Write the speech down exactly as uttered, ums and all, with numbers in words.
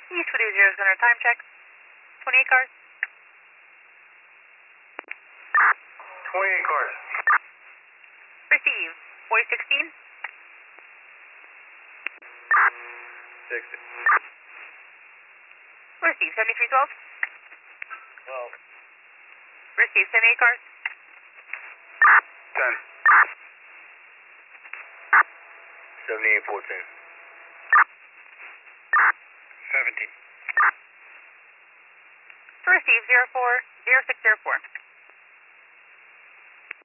East Woody zero center, time check. twenty-eight cars. twenty-eight cars. Receive. Voice sixteen. sixty. Receive. seventy-three twelve. twelve. Receive. seventy-eight cars. ten. seventy-eight fourteen. seventeen. Receive. zero four zero six zero four.